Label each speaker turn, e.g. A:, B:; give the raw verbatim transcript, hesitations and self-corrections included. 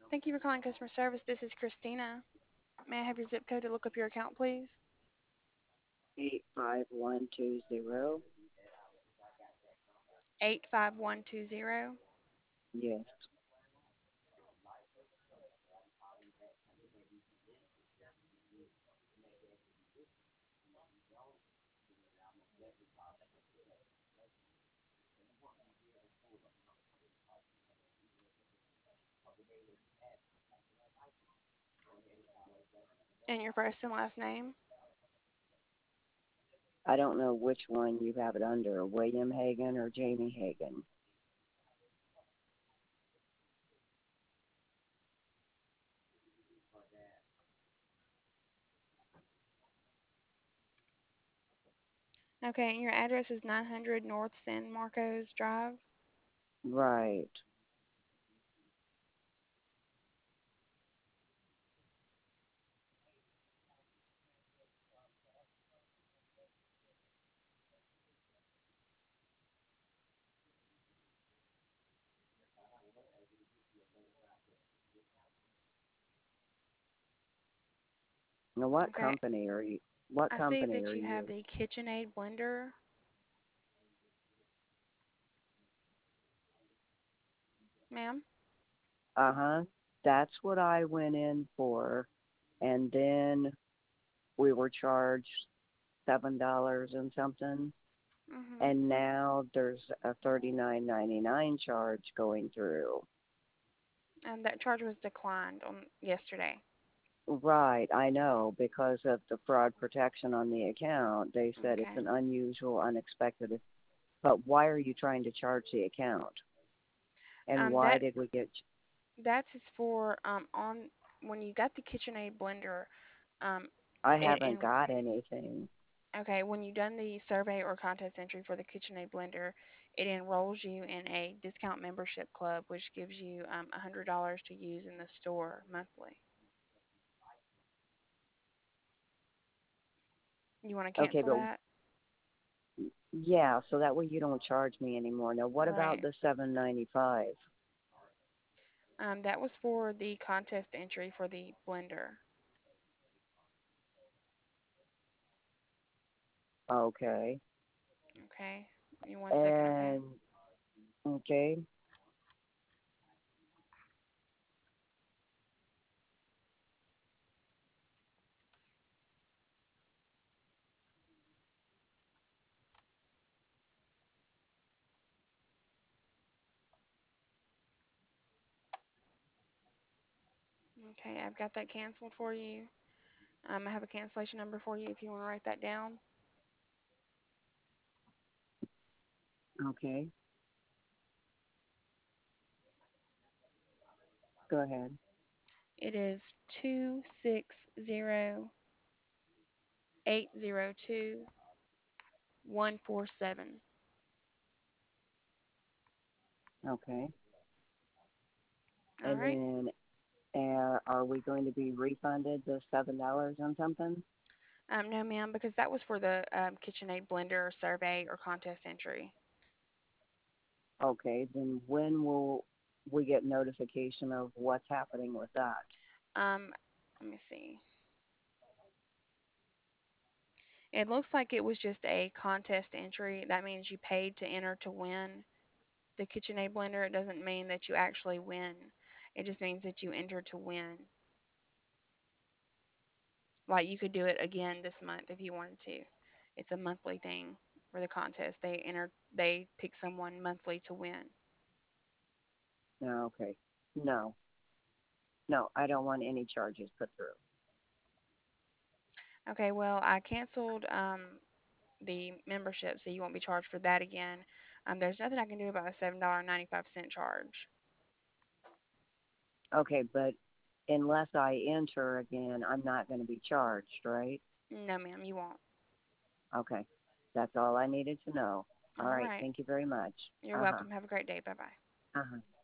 A: Thank you for calling customer service. This is Christina. May I have your zip code to look up your account, please?
B: eight five one two zero.
A: eight five one two zero.
B: Yes.
A: And your first and last name.
B: I don't know which one you have it under, William Hagan or Jamie Hagan.
A: Okay, and your address is nine hundred North San Marcos Drive.
B: Right. Now, what
A: Okay,
B: company are you? What
A: I see
B: company
A: that
B: are
A: you have
B: you?
A: the KitchenAid blender. Ma'am?
B: Uh huh. That's what I went in for, and then we were charged seven dollars and something,
A: Mm-hmm.
B: and now there's a thirty nine ninety nine charge going through.
A: Um, that charge was declined on yesterday.
B: Right, I know, because of the fraud protection on the account, they said it's
A: Okay.
B: an unusual, unexpected. But why are you trying to charge the account? And
A: Um,
B: why
A: that
B: did we get?
A: that is for um on when you got the KitchenAid blender. Um,
B: I
A: it,
B: haven't
A: and
B: got anything.
A: Okay, when you've done the survey or contest entry for the KitchenAid blender, it enrolls you in a discount membership club, which gives you um, one hundred dollars to use in the store monthly. You want to
B: Okay,
A: cancel
B: but
A: that?
B: yeah, so that way you don't charge me anymore. Now, what about
A: Right.
B: the seven ninety five?
A: Um, that was for the contest entry for the blender.
B: Okay,
A: Okay. Give me one second, okay?
B: and okay,
A: Okay, I've got that canceled for you. Um, I have a cancellation number for you if you want to write that down.
B: okay, go ahead.
A: It is two six zero eight zero two one four seven.
B: Okay,
A: All
B: and
A: right.
B: then uh, are we going to be refunded the seven dollars on something?
A: Um, no, ma'am, because that was for the um, KitchenAid blender survey or contest entry.
B: Okay, then when will we get notification of what's happening with that?
A: Um, let me see. It looks like it was just a contest entry. That means you paid to enter to win the KitchenAid blender. It doesn't mean that you actually win. It just means that you enter to win. Like you could do it again this month if you wanted to. It's a monthly thing for the contest. They enter. They pick someone monthly to win.
B: No, okay. No, no, I don't want any charges put through.
A: Okay. Well, I canceled um, the membership, so you won't be charged for that again. Um, there's nothing I can do about a seven dollar and ninety five cent charge.
B: Okay, but unless I enter again, I'm not going to be charged, right?
A: No, ma'am, you won't.
B: Okay, that's all I needed to know. All
A: All
B: right,
A: right.
B: thank you very much.
A: You're
B: Uh huh.
A: welcome. Have a great day. Bye bye.
B: Uh huh.